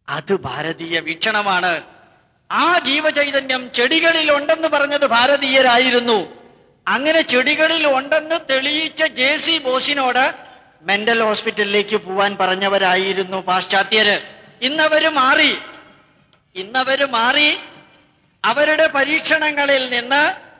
അത് ഭാരതീയ വീക്ഷണമാണ്. ആ ജീവചൈതന്യം ചെടികളിൽ ഉണ്ടെന്ന് പറഞ്ഞത് ഭാരതീയരായിരുന്നു. അങ്ങനെ ചെടികളിൽ ഉണ്ടെന്ന് തെളിയിച്ച JC ബോസിനോട് മെന്റൽ ഹോസ്പിറ്റലിലേക്ക് പോവാൻ പറഞ്ഞവരായിരുന്നു പാശ്ചാത്യര്. ഇന്നവര് മാറി അവരുടെ പരീക്ഷണങ്ങളിൽ നിന്ന്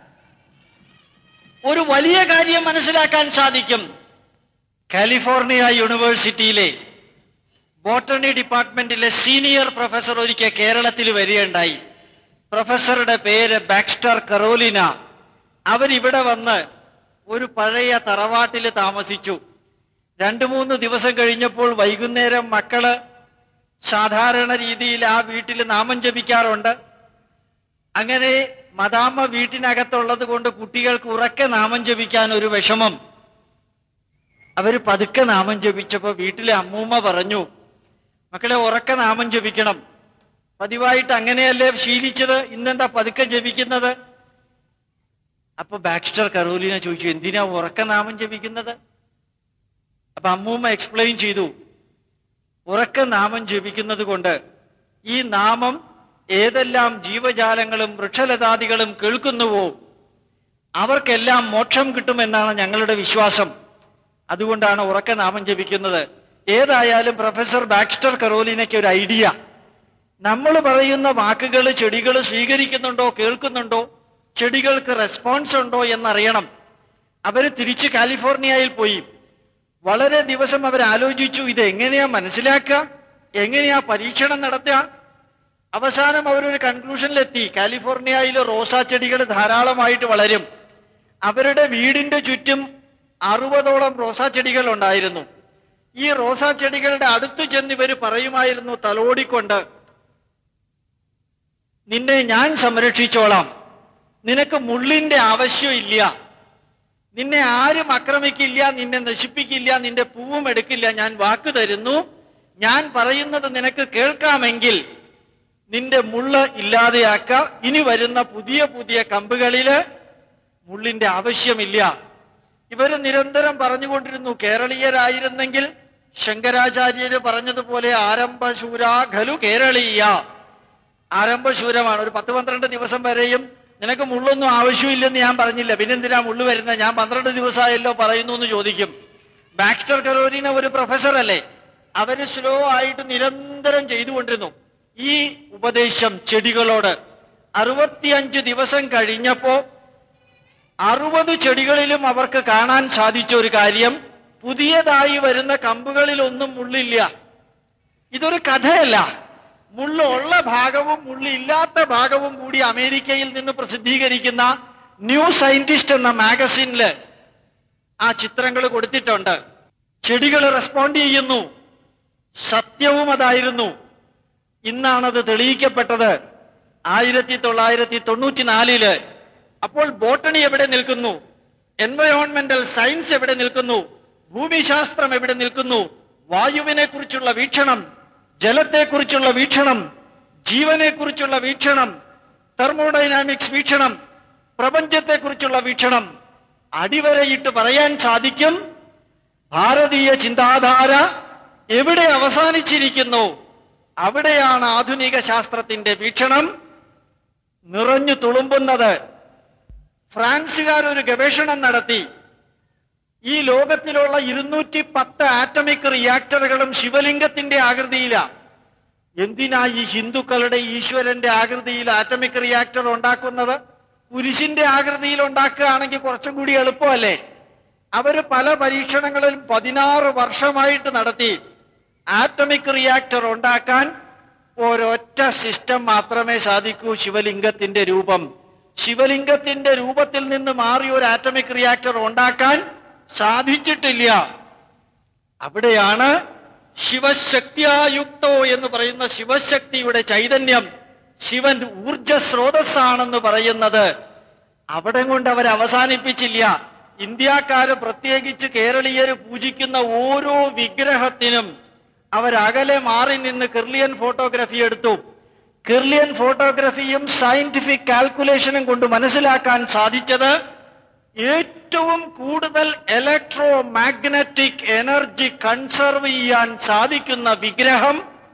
ഒരു വലിയ കാര്യം മനസ്സിലാക്കാൻ സാധിക്കും. കാലിഫോർണിയ യൂണിവേഴ്സിറ്റിയിലെ ബോട്ടണി ഡിപ്പാർട്ട്മെന്റിലെ സീനിയർ പ്രൊഫസർ ഒരിക്കൽ കേരളത്തിൽ വരികയുണ്ടായി. പ്രൊഫസറുടെ പേര് ബാക്സ്റ്റർ കരോലിന. അവരിവിടെ വന്ന് ഒരു പഴയ തറവാട്ടിൽ താമസിച്ചു. 2-3 ദിവസം കഴിഞ്ഞപ്പോൾ വൈകുന്നേരം മക്കള് സാധാരണ രീതിയിൽ ആ വീട്ടിൽ നാമം ജപിക്കാറുണ്ട്. അങ്ങനെ മദാമ്മ വീട്ടിനകത്തുള്ളത് കൊണ്ട് കുട്ടികൾക്ക് ഉറക്കെ നാമം ജപിക്കാൻ ഒരു വിഷമം. അവര് പതുക്കെ നാമം ജപിച്ചപ്പോ വീട്ടിലെ അമ്മൂമ്മ പറഞ്ഞു, മക്കളെ ഉറക്കെ നാമം ജപിക്കണം, പതിവായിട്ട് അങ്ങനെയല്ലേ ശീലിച്ചത്, ഇന്നെന്താ പതുക്കെ ജപിക്കുന്നത്? അപ്പൊ ബാക്സ്റ്റർ കരോലിന ചോദിച്ചു, എന്തിനാ ഉറക്കെ നാമം ജപിക്കുന്നത്? അപ്പൊ അമ്മൂമ്മ എക്സ്പ്ലെയിൻ ചെയ്തു, ഉറക്കെ നാമം ജപിക്കുന്നത് കൊണ്ട് ഈ നാമം ഏതെല്ലാം ജീവജാലങ്ങളും വൃക്ഷലതാദികളും കേൾക്കുന്നുവോ അവർക്കെല്ലാം മോക്ഷം കിട്ടുമെന്നാണ് ഞങ്ങളുടെ വിശ്വാസം. അതുകൊണ്ടാണ് ഉറക്കെ നാമം ജപിക്കുന്നത്. ഏതായാലും പ്രൊഫസർ ബാക്സ്റ്റർ കരോലിനയ്ക്ക് ഒരു ഐഡിയ, നമ്മൾ പറയുന്ന വാക്കുകൾ ചെടികൾ സ്വീകരിക്കുന്നുണ്ടോ, കേൾക്കുന്നുണ്ടോ, ചെടികൾക്ക് റെസ്പോൺസ് ഉണ്ടോ എന്നറിയണം. അവര് തിരിച്ച് കാലിഫോർണിയയിൽ പോയി. വളരെ ദിവസം അവരാലോചിച്ചു, ഇത് എങ്ങനെയാ മനസ്സിലാക്കുക, എങ്ങനെയാ പരീക്ഷണം നടത്തുക. അവസാനം അവരൊരു കൺക്ലൂഷനിലെത്തി, കാലിഫോർണിയയിൽ റോസാ ചെടികൾ ധാരാളമായിട്ട് വളരും. അവരുടെ വീടിന്റെ ചുറ്റും 60ഓളം റോസാ ചെടികൾ ഉണ്ടായിരുന്നു. ഈ റോസാ ചെടികളുടെ അടുത്ത് ചെന്ന് ഇവര് പറയുമായിരുന്നു തലോടിക്കൊണ്ട്, നിന്നെ ഞാൻ സംരക്ഷിച്ചോളാം, നിനക്ക് മുള്ളിന്റെ ആവശ്യമില്ല, നിന്നെ ആരും ആക്രമിക്കില്ല, നിന്നെ നശിപ്പിക്കില്ല, നിന്റെ പൂവും എടുക്കില്ല, ഞാൻ വാക്ക് തരുന്നു, ഞാൻ പറയുന്നത് നിനക്ക് കേൾക്കാമെങ്കിൽ നിന്റെ മുള്ള് ഇല്ലാതെയാക്ക, ഇനി വരുന്ന പുതിയ പുതിയ കമ്പുകളില് മുള്ളിന്റെ ആവശ്യമില്ല. ഇവര് നിരന്തരം പറഞ്ഞുകൊണ്ടിരുന്നു. കേരളീയരായിരുന്നെങ്കിൽ ശങ്കരാചാര്യര് പറഞ്ഞതുപോലെ ആരംഭശൂരാ ഖലു കേരളീയ, ആരംഭശൂരമാണ്. ഒരു 10-12 ദിവസം വരെയും നിനക്ക് മുള്ളൊന്നും ആവശ്യമില്ലെന്ന് ഞാൻ പറഞ്ഞില്ല, പിന്നെന്തിനാ മുള്ളു വരുന്നത്, ഞാൻ 12 ദിവസമായല്ലോ പറയുന്നു എന്ന് ചോദിക്കും. ബാക്സ്റ്റർ കരോലിന ഒരു പ്രൊഫസർ അല്ലേ, അവര് സ്ലോ ആയിട്ട് നിരന്തരം ചെയ്തുകൊണ്ടിരുന്നു ഈ ഉപദേശം ചെടികളോട്. 65 ദിവസം കഴിഞ്ഞപ്പോ 60 ചെടികളിലും അവർക്ക് കാണാൻ സാധിച്ച ഒരു കാര്യം, പുതിയതായി വരുന്ന കമ്പുകളിലൊന്നും മുള്ളില്ല. ഇതൊരു കഥയല്ല, മുള്ളുള്ള ഭാഗവും മുള്ളില്ലാത്ത ഭാഗവും കൂടി അമേരിക്കയിൽ നിന്ന് പ്രസിദ്ധീകരിക്കുന്ന ന്യൂ സയന്റിസ്റ്റ് എന്ന മാഗസിനില് ആ ചിത്രങ്ങൾ കൊടുത്തിട്ടുണ്ട്. ചെടികൾ റെസ്പോണ്ട് ചെയ്യുന്നു. സത്യവും അതായിരുന്നു. ഇന്നാണത് തെളിയിക്കപ്പെട്ടത്, 1994. അപ്പോൾ ബോട്ടണി എവിടെ നിൽക്കുന്നു, എൻവയോൺമെന്റൽ സയൻസ് എവിടെ നിൽക്കുന്നു, ഭൂമിശാസ്ത്രം എവിടെ നിൽക്കുന്നു, വായുവിനെ കുറിച്ചുള്ള വീക്ഷണം, ജലത്തെക്കുറിച്ചുള്ള വീക്ഷണം, ജീവനെക്കുറിച്ചുള്ള വീക്ഷണം, തെർമോഡൈനാമിക്സ് വീക്ഷണം, പ്രപഞ്ചത്തെക്കുറിച്ചുള്ള വീക്ഷണം, അടിവരയിട്ട് പറയാൻ സാധിക്കും ഭാരതീയ ചിന്താധാര എവിടെ അവസാനിച്ചിരിക്കുന്നു അവിടെയാണ് ആധുനിക ശാസ്ത്രത്തിന്റെ വീക്ഷണം നിറഞ്ഞു തുളുമ്പുന്നത്. ഫ്രാൻസുകാർ ഒരു ഗവേഷണം നടത്തി. ഈ ലോകത്തിലുള്ള 210 ആറ്റമിക് റിയാക്ടറുകളും ശിവലിംഗത്തിന്റെ ആകൃതിയിലാണ്. എന്തിനാ ഈ ഹിന്ദുക്കളുടെ ഈശ്വരന്റെ ആകൃതിയിൽ ആറ്റമിക് റിയാക്ടർ ഉണ്ടാക്കുന്നത്? കുരിശിന്റെ ആകൃതിയിൽ ഉണ്ടാക്കുകയാണെങ്കിൽ കുറച്ചും കൂടി എളുപ്പമല്ലേ? അവര് പല പരീക്ഷണങ്ങളിലും 16 വർഷമായിട്ട് നടത്തി. ആറ്റമിക് റിയാക്ടർ ഉണ്ടാക്കാൻ ഒരൊറ്റ സിസ്റ്റം മാത്രമേ സാധിക്കൂ, ശിവലിംഗത്തിന്റെ രൂപം. ശിവലിംഗത്തിന്റെ രൂപത്തിൽ നിന്ന് മാറി ഒരു ആറ്റമിക് റിയാക്ടർ ഉണ്ടാക്കാൻ സാധിച്ചിട്ടില്ല. അവിടെയാണ് ശിവശക്തിയായുക്തോ എന്ന് പറയുന്ന ശിവശക്തിയുടെ ചൈതന്യം, ശിവൻ ഊർജ സ്രോതസ്സാണെന്ന് പറയുന്നത്. അവിടെ കൊണ്ട് അവർ അവസാനിപ്പിച്ചില്ല. ഇന്ത്യക്കാര്, പ്രത്യേകിച്ച് കേരളീയര് പൂജിക്കുന്ന ഓരോ വിഗ്രഹത്തിനും അവരകലെ മാറി നിന്ന് കിർലിയൻ ഫോട്ടോഗ്രാഫി എടുത്തു. കിർലിയൻ ഫോട്ടോഗ്രാഫിയും സയന്റിഫിക് കാൽക്കുലേഷനും കൊണ്ട് മനസ്സിലാക്കാൻ സാധിച്ചത് ഏറ്റവും കൂടുതൽ ഇലക്ട്രോ മാഗ്നറ്റിക് എനർജി കൺസർവ് ചെയ്യാൻ സാധിക്കുന്ന വിഗ്രഹം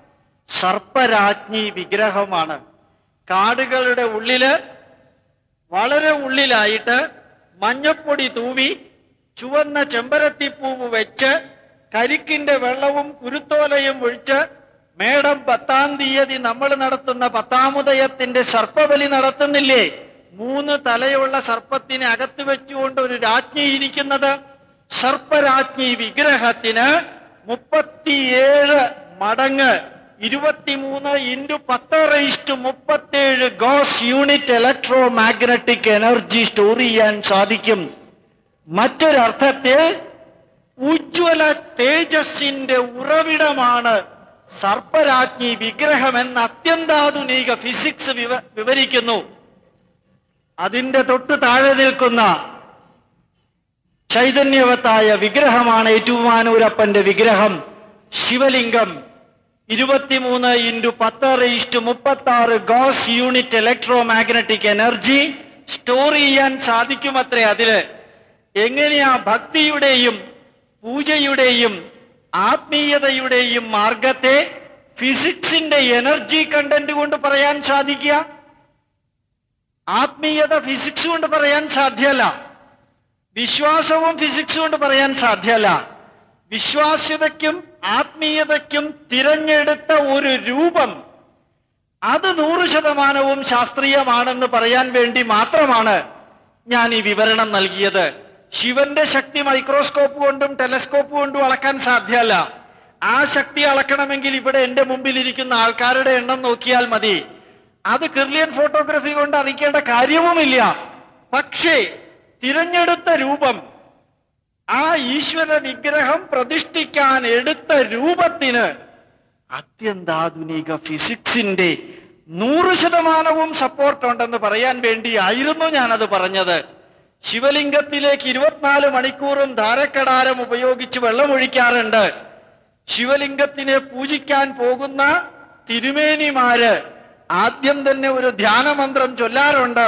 സർപ്പരാജ്ഞി വിഗ്രഹമാണ്. കാടുകളുടെ ഉള്ളില്, വളരെ ഉള്ളിലായിട്ട് മഞ്ഞപ്പൊടി തൂവി ചുവന്ന ചെമ്പരത്തിപ്പൂവ് വെച്ച് കരിക്കിന്റെ വെള്ളവും കുരുത്തോലയും ഒഴിച്ച് മേടം 10-ാം തീയതി നമ്മൾ നടത്തുന്ന 10-ാമുദയത്തിന്റെ സർപ്പബലി നടത്തുന്നില്ലേ? 3 തലയുള്ള സർപ്പത്തിനെ അകത്ത് വെച്ചുകൊണ്ട് ഒരു രാജ്ഞി ഇരിക്കുന്നത്. സർപ്പരാജ്ഞി വിഗ്രഹത്തിന് 37 മടങ്ങ് 23 × 10⁻37 gauss unit electromagnetic energy store ചെയ്യാൻ സാധിക്കും. മറ്റൊരർത്ഥത്തിൽ ഉജ്ജ്വല തേജസ്സിന്റെ ഉറവിടമാണ് സർപ്പരാജ്ഞി വിഗ്രഹമെന്ന് അത്യന്താധുനിക ഫിസിക്സ് വിവരിക്കുന്നു. അതിന്റെ തൊട്ട് താഴെ നിൽക്കുന്ന ചൈതന്യവത്തായ വിഗ്രഹമാണ് ഏറ്റുമാനൂരപ്പന്റെ വിഗ്രഹം. ശിവലിംഗം 23 × 10⁻36 gauss unit electromagnetic energy store ചെയ്യാൻ സാധിക്കുമത്രേ. അതില് എങ്ങനെയാ ഭക്തിയുടെയും പൂജയുടെയും ആത്മീയതയുടെയും മാർഗത്തെ ഫിസിക്സിന്റെ എനർജി കണ്ടന്റ് കൊണ്ട് പറയാൻ സാധിക്കുക? ആത്മീയത ഫിസിക്സ് കൊണ്ട് പറയാൻ സാധ്യമല്ല. വിശ്വാസവും ഫിസിക്സ് കൊണ്ട് പറയാൻ സാധ്യമല്ല. വിശ്വാസ്യതയ്ക്കും ആത്മീയതയ്ക്കും തിരഞ്ഞെടുത്ത ഒരു രൂപം, അത് 100% ശാസ്ത്രീയമാണെന്ന് പറയാൻ വേണ്ടി മാത്രമാണ് ഞാൻ ഈ വിവരണം നൽകിയത്. ശിവന്റെ ശക്തി മൈക്രോസ്കോപ്പ് കൊണ്ടും ടെലസ്കോപ്പ് കൊണ്ടും അളക്കാൻ സാധ്യമല്ല. ആ ശക്തി അളക്കണമെങ്കിൽ ഇവിടെ എന്റെ മുമ്പിൽ ഇരിക്കുന്ന ആൾക്കാരുടെ എണ്ണം നോക്കിയാൽ മതി. അത് കിർലിയൻ ഫോട്ടോഗ്രാഫി കൊണ്ട് അറിയിക്കേണ്ട കാര്യവുമില്ല. പക്ഷേ തിരഞ്ഞെടുത്ത രൂപം, ആ ഈശ്വര വിഗ്രഹം പ്രതിഷ്ഠിക്കാൻ എടുത്ത രൂപത്തിന് അത്യന്താധുനിക ഫിസിക്സിന്റെ 100% സപ്പോർട്ട് ഉണ്ടെന്ന് പറയാൻ വേണ്ടിയായിരുന്നു ഞാനത് പറഞ്ഞത്. ശിവലിംഗത്തിലേക്ക് 24 മണിക്കൂറും ധാരക്കടാരം ഉപയോഗിച്ച് വെള്ളമൊഴിക്കാറുണ്ട്. ശിവലിംഗത്തിനെ പൂജിക്കാൻ പോകുന്ന തിരുമേനിമാര് ആദ്യം തന്നെ ഒരു ധ്യാനമന്ത്രം ചൊല്ലാറുണ്ട്.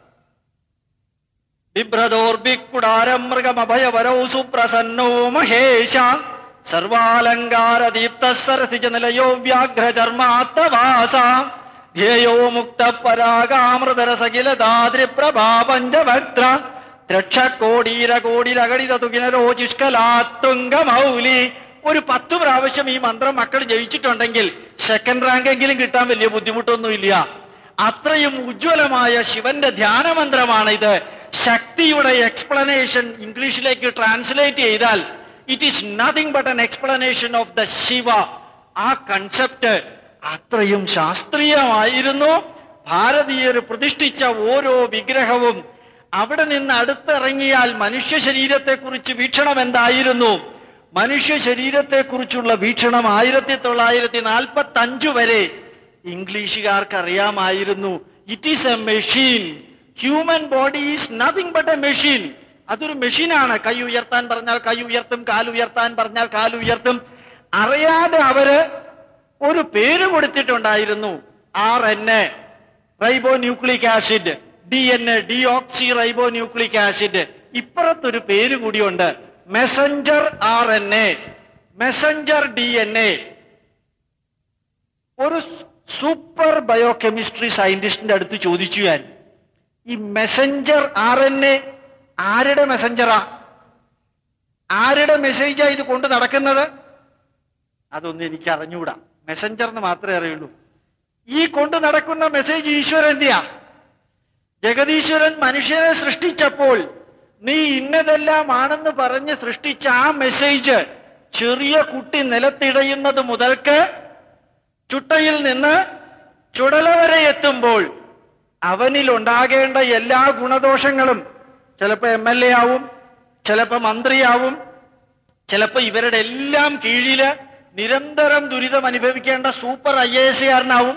ബിഭ്രതോർബിക്കുടാരം മൃഗമഭയവരൗ സുപ്രസന്നോ മഹേശ സർവാലങ്കാര ദീപ്ത സരസിജ നിലയോ വ്യാഘ്രചർമാത്തവാസ ധ്യേയോ മുക്ത പരാഗാമൃതരസകിലദാദ്രിപ്രഭാ പഞ്ചഭദ്ര ത്രക്ഷകോടീരകോടിരകടിത തുകിനരോചിഷ്കലാത്തുംഗമൗലി. ഒരു 10 പ്രാവശ്യം ഈ മന്ത്രം മക്കൾ ജയിച്ചിട്ടുണ്ടെങ്കിൽ സെക്കൻഡ് റാങ്കെങ്കിലും കിട്ടാൻ വലിയ ബുദ്ധിമുട്ടൊന്നുമില്ല. അത്രയും ഉജ്ജ്വലമായ ശിവന്റെ ധ്യാനമന്ത്രമാണിത്. ശക്തിയുടെ എക്സ്പ്ലനേഷൻ ഇംഗ്ലീഷിലേക്ക് ട്രാൻസ്ലേറ്റ് ചെയ്താൽ it is nothing but an explanation of the Shiva. ആ കൺസെപ്റ്റ് അത്രയും ശാസ്ത്രീയമായിരുന്നു. ഭാരതീയർ പ്രതിഷ്ഠിച്ച ഓരോ വിഗ്രഹവും അവിടെ നിന്ന് അടുത്തിറങ്ങിയാൽ മനുഷ്യ ശരീരത്തെക്കുറിച്ച് വീക്ഷണം എന്തായിരുന്നു? മനുഷ്യ ശരീരത്തെക്കുറിച്ചുള്ള വീക്ഷണം 1945 വരെ ഇംഗ്ലീഷുകാർക്ക് അറിയാമായിരുന്നു. It is a machine. Human body is nothing but a machine. അതൊരു മെഷീനാണ്. കൈ ഉയർത്താൻ പറഞ്ഞാൽ കൈ ഉയർത്തും, കാലുയർത്താൻ പറഞ്ഞാൽ കാലുയർത്തും. അറിയാതെ അവര് ഒരു പേര് കൊടുത്തിട്ടുണ്ടായിരുന്നു. RNA റൈബോ nucleic acid, DNA deoxy റൈബോ nucleic acid. ഇപ്പുറത്തൊരു പേര് കൂടിയുണ്ട്, മെസഞ്ചർ RNA, മെസഞ്ചർ DNA. ഒരു സൂപ്പർ ബയോകെമിസ്ട്രി സയന്റിസ്റ്റിന്റെ അടുത്ത് ചോദിച്ചു ഞാൻ, ഈ മെസഞ്ചർ RNA ആരുടെ മെസഞ്ചറാ? ആരുടെ മെസ്സേജാ ഇത് കൊണ്ട് നടക്കുന്നത്? അതൊന്നും എനിക്ക് അറിഞ്ഞുകൂടാ. മെസഞ്ചർ എന്ന് മാത്രമേ അറിയുള്ളൂ. ഈ കൊണ്ട് നടക്കുന്ന മെസ്സേജ് ഈശ്വരന്റെയാ. ജഗദീശ്വരൻ മനുഷ്യനെ സൃഷ്ടിച്ചപ്പോൾ നീ ഇന്നതെല്ലാം ആണെന്ന് പറഞ്ഞ് സൃഷ്ടിച്ച ആ മെസ്സേജ് ചെറിയ കുട്ടി നിലത്തിടയുന്നത് മുതൽക്ക് ചുട്ടയിൽ നിന്ന് ചുടല വരെ എത്തുമ്പോൾ അവനിൽ ഉണ്ടാകേണ്ട എല്ലാ ഗുണദോഷങ്ങളും, ചിലപ്പോ MLA ആവും, ചിലപ്പോ മന്ത്രിയാവും, ചിലപ്പോ ഇവരുടെ എല്ലാം കീഴില് നിരന്തരം ദുരിതം അനുഭവിക്കേണ്ട സൂപ്പർ IAS-കാരനാവും,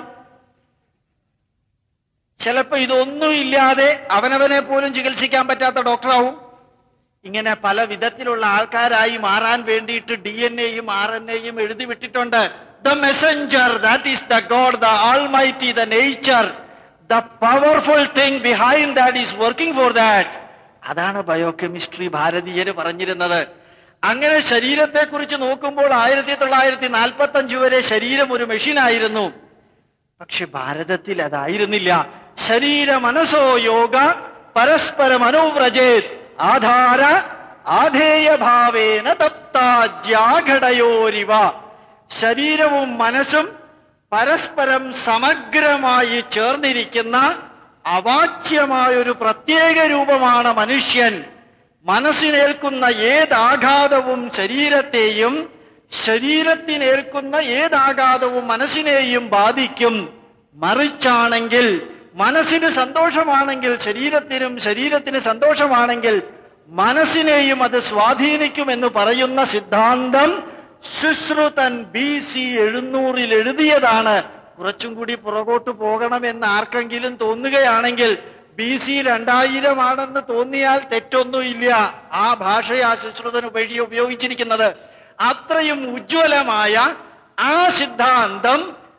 ചിലപ്പോ ഇതൊന്നുമില്ലാതെ അവനവനെ പോലും ചികിത്സിക്കാൻ പറ്റാത്ത ഡോക്ടറാവും. ഇങ്ങനെ പല വിധത്തിലുള്ള ആൾക്കാരായി മാറാൻ വേണ്ടിയിട്ട് DNA-യും RNA-യും എഴുതി വിട്ടിട്ടുണ്ട്. The messenger, that is the God, the almighty, the nature, the powerful thing behind that is working for that. അതാണ് ബയോകെമിസ്ട്രി ഭാരതീയര് പറഞ്ഞിരുന്നത്. അങ്ങനെ ശരീരത്തെക്കുറിച്ച് നോക്കുമ്പോൾ 1945 വരെ ശരീരം ഒരു മെഷീനായിരുന്നു. പക്ഷെ ഭാരതത്തിൽ അതായിരുന്നില്ല. ശരീര മനസോ യോഗ പരസ്പരം അനുവ്രജേത് ആധാര ആധേയഭാവേന തപ്താജ്യാഘടയോരിവ. ശരീരവും മനസ്സും പരസ്പരം സമഗ്രമായി ചേർന്നിരിക്കുന്ന അവാച്യമായൊരു പ്രത്യേക രൂപമാണ് മനുഷ്യൻ. മനസ്സിനേൽക്കുന്ന ഏതാഘാതവും ശരീരത്തെയും, ശരീരത്തിനേൽക്കുന്ന ഏതാഘാതവും മനസ്സിനെയും ബാധിക്കും. മറിച്ചാണെങ്കിൽ മനസ്സിന് സന്തോഷമാണെങ്കിൽ ശരീരത്തിനും, ശരീരത്തിന് സന്തോഷമാണെങ്കിൽ മനസ്സിനെയും അത് സ്വാധീനിക്കുമെന്ന് പറയുന്ന സിദ്ധാന്തം സുശ്രുതൻ BC 700 എഴുതിയതാണ്. കുറച്ചും കൂടി പുറകോട്ട് പോകണമെന്ന് ആർക്കെങ്കിലും തോന്നുകയാണെങ്കിൽ BC 2000 ആണെന്ന് തോന്നിയാൽ തെറ്റൊന്നുമില്ല. ആ ഭാഷയാ സുശ്രുതൻ ഉപയോഗിച്ചിരിക്കുന്നത്. അത്രയും ഉജ്ജ്വലമായ ആ സിദ്ധാന്തം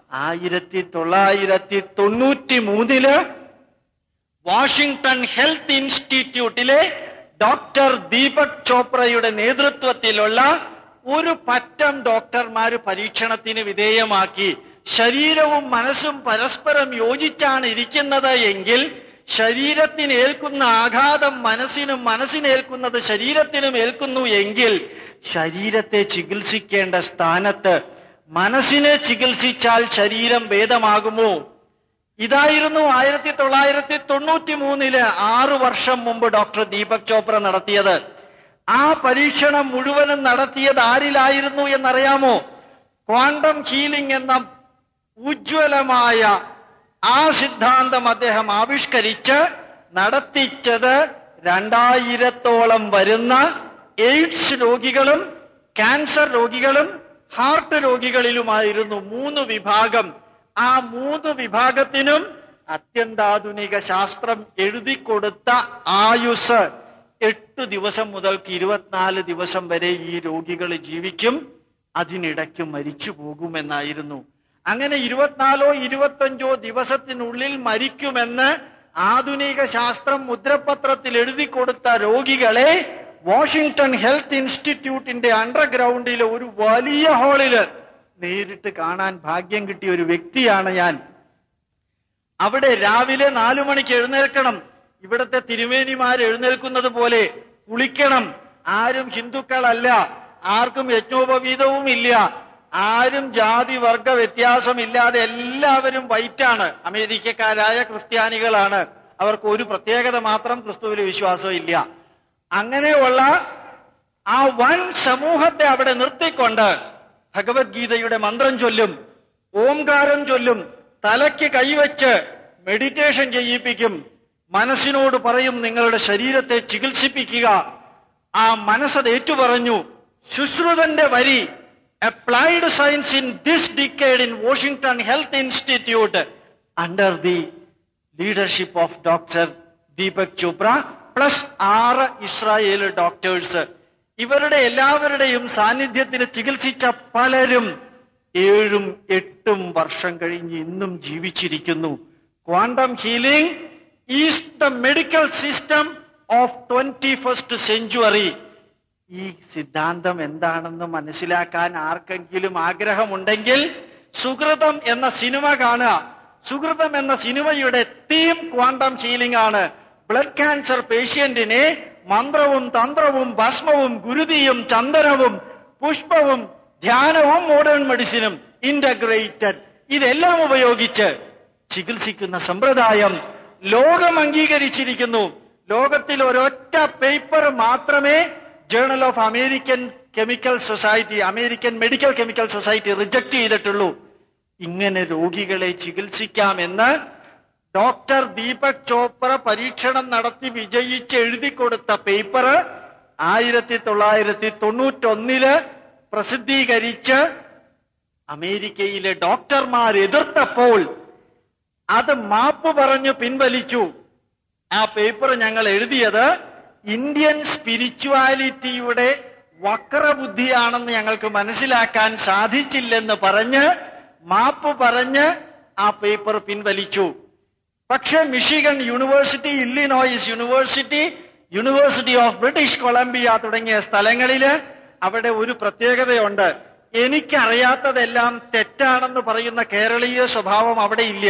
1993 വാഷിംഗ്ടൺ ഹെൽത്ത് ഇൻസ്റ്റിറ്റ്യൂട്ടിലെ ഡോക്ടർ ദീപക് ചോപ്രയുടെ നേതൃത്വത്തിലുള്ള ഒരു പറ്റം ഡോക്ടർമാര് പരീക്ഷണത്തിന് വിധേയമാക്കി. ശരീരവും മനസ്സും പരസ്പരം യോജിച്ചാണ് ഇരിക്കുന്നത് എങ്കിൽ ശരീരത്തിന് ഏൽക്കുന്ന ആഘാതം മനസ്സിനും, മനസ്സിനേൽക്കുന്നത് ശരീരത്തിനും ഏൽക്കുന്നു എങ്കിൽ ശരീരത്തെ ചികിത്സിക്കേണ്ട സ്ഥാനത്ത് മനസ്സിനെ ചികിത്സിച്ചാൽ ശരീരം ഭേദമാകുമോ? ഇതായിരുന്നു 1993 6 വർഷം മുമ്പ് ഡോക്ടർ ദീപക് ചോപ്ര നടത്തിയത്. ആ പരീക്ഷണം മുഴുവനും നടത്തിയത് ആരിലായിരുന്നു എന്നറിയാമോ? ക്വാണ്ടം ഹീലിംഗ് എന്ന ഉജ്ജ്വലമായ ആ സിദ്ധാന്തം അദ്ദേഹം ആവിഷ്കരിച്ച് നടത്തിച്ചത് 2000-ഓളം വരുന്ന എയ്ഡ്സ് രോഗികളും ക്യാൻസർ രോഗികളും ഹാർട്ട് രോഗികളിലുമായിരുന്നു. 3 വിഭാഗം. ആ 3 വിഭാഗത്തിനും അത്യന്താധുനിക ശാസ്ത്രം എഴുതിക്കൊടുത്ത ആയുസ് 8 ദിവസം മുതൽക്ക് 24 ദിവസം വരെ ഈ രോഗികൾ ജീവിക്കും, അതിനിടയ്ക്ക് മരിച്ചു പോകുമെന്നായിരുന്നു. അങ്ങനെ 24 25 ദിവസത്തിനുള്ളിൽ മരിക്കുമെന്ന് ആധുനിക ശാസ്ത്രം മുദ്രപത്രത്തിൽ എഴുതിക്കൊടുത്ത രോഗികളെ വാഷിംഗ്ടൺ ഹെൽത്ത് ഇൻസ്റ്റിറ്റ്യൂട്ടിന്റെ അണ്ടർഗ്രൗണ്ടിലെ ഒരു വലിയ ഹാളില് നേരിട്ട് കാണാൻ ഭാഗ്യം കിട്ടിയ ഒരു വ്യക്തിയാണ് ഞാൻ. അവിടെ രാവിലെ 4 മണിക്ക് എഴുന്നേൽക്കണം. ഇവിടത്തെ തിരുമേനിമാർ എഴുന്നേൽക്കുന്നത് പോലെ കുളിക്കണം. ആരും ഹിന്ദുക്കളല്ല, ആർക്കും യജ്ഞോപവീതവും ഇല്ല, ആരും ജാതി വർഗ വ്യത്യാസമില്ലാതെ എല്ലാവരും വൈറ്റാണ്. അമേരിക്കക്കാരായ ക്രിസ്ത്യാനികളാണ്. അവർക്ക് ഒരു പ്രത്യേകത മാത്രം, ക്രിസ്തുവിൽ വിശ്വാസം ഇല്ല. അങ്ങനെയുള്ള ആ വൻ സമൂഹത്തെ അവിടെ നിർത്തിക്കൊണ്ട് ഭഗവത്ഗീതയുടെ മന്ത്രം ചൊല്ലും, ഓംകാരം ചൊല്ലും, തലയ്ക്ക് കൈവച്ച് മെഡിറ്റേഷൻ ചെയ്യിപ്പിക്കും. മനസ്സിനോട് പറയും നിങ്ങളുടെ ശരീരത്തെ ചികിത്സിപ്പിക്കുക. ആ മനസ്സത് ഏറ്റുപറഞ്ഞു. ശുശ്രുതന്റെ വരി, applied science in this decade in Washington health institute under the leadership of doctor Deepak Chopra plus 6 Israel doctors. ഇവരുടെ എല്ലാവരുടെയും സാന്നിധ്യത്തിൽ ചികിത്സിച്ച പലരും 7 8 വർഷം കഴിഞ്ഞ് ഇന്നും ജീവിച്ചിരിക്കുന്നു. Quantum healing is the medical system of 21st century. ഈ സിദ്ധാന്തം എന്താണെന്ന് മനസ്സിലാക്കാൻ ആർക്കെങ്കിലും ആഗ്രഹമുണ്ടെങ്കിൽ സുകൃതം എന്ന സിനിമ കാണുക. സുകൃതം എന്ന സിനിമയുടെ തീം ക്വാണ്ടം ഹീലിംഗ് ആണ്. ബ്ലഡ് ക്യാൻസർ പേഷ്യന്റിനെ മന്ത്രവും തന്ത്രവും ഭസ്മവും ഗുരുതിയും ചന്ദനവും പുഷ്പവും ധ്യാനവും മോഡേൺ മെഡിസിനും ഇന്റഗ്രേറ്റഡ് ഇതെല്ലാം ഉപയോഗിച്ച് ചികിത്സിക്കുന്ന സമ്പ്രദായം ലോകം അംഗീകരിച്ചിരിക്കുന്നു. ലോകത്തിൽ ഒരൊറ്റ പേപ്പർ മാത്രമേ journal of American medical chemical society reject ചെയ്തിട്ടുള്ളൂ. ഇങ്ങനെ രോഗികളെ ചികിത്സിക്കാമെന്ന് ഡോക്ടർ ദീപക് ചോപ്ര പരീക്ഷണം നടത്തി വിജയിച്ച് എഴുതിക്കൊടുത്ത പേപ്പർ 1991 പ്രസിദ്ധീകരിച്ച് അമേരിക്കയിലെ ഡോക്ടർമാർ എതിർത്തപ്പോൾ അത് മാപ്പ് പറഞ്ഞു പിൻവലിച്ചു. ആ പേപ്പർ ഞങ്ങൾ എഴുതിയത് ഇന്ത്യൻ സ്പിരിച്വാലിറ്റിയുടെ വക്രബുദ്ധിയാണെന്ന് ഞങ്ങൾക്ക് മനസ്സിലാക്കാൻ സാധിച്ചില്ലെന്ന് പറഞ്ഞ് മാപ്പ് പറഞ്ഞ് ആ പേപ്പർ പിൻവലിച്ചു. പക്ഷെ Michigan university, Illinois university, university of British Columbia തുടങ്ങിയ സ്ഥലങ്ങളില് അവിടെ ഒരു പ്രത്യേകതയുണ്ട്. എനിക്കറിയാത്തതെല്ലാം തെറ്റാണെന്ന് പറയുന്ന കേരളീയ സ്വഭാവം അവിടെ ഇല്ല.